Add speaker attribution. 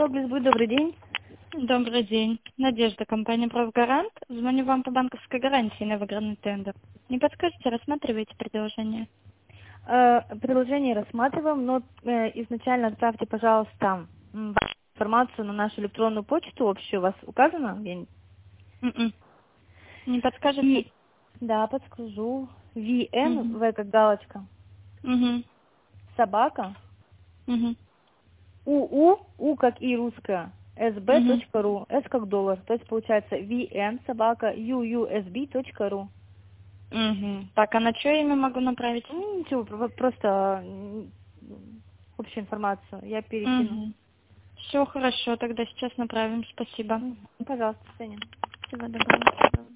Speaker 1: Добрый день.
Speaker 2: Добрый день. Надежда, компания «Правгарант». Звоню вам по банковской гарантии на выигранный тендер. Не подскажете, рассматриваете предложение?
Speaker 1: Предложение рассматриваем, но изначально отправьте, пожалуйста, информацию на нашу электронную почту общую. У вас указано?
Speaker 2: М-м. Не подскажете?
Speaker 1: Да, подскажу.
Speaker 2: Мгм.
Speaker 1: В как галочка,
Speaker 2: Мгм.
Speaker 1: собака,
Speaker 2: Мгм.
Speaker 1: у как и русская,
Speaker 2: Мгм.
Speaker 1: sb.ru, s как доллар. То есть получается собака, uusb.ru.
Speaker 2: Мгм. Так, а на чье имя могу направить?
Speaker 1: Ничего, просто общую информацию я перекину.
Speaker 2: Угу. Все хорошо, тогда сейчас направим. Спасибо.
Speaker 1: Пожалуйста, Сеня.
Speaker 2: Всего доброго.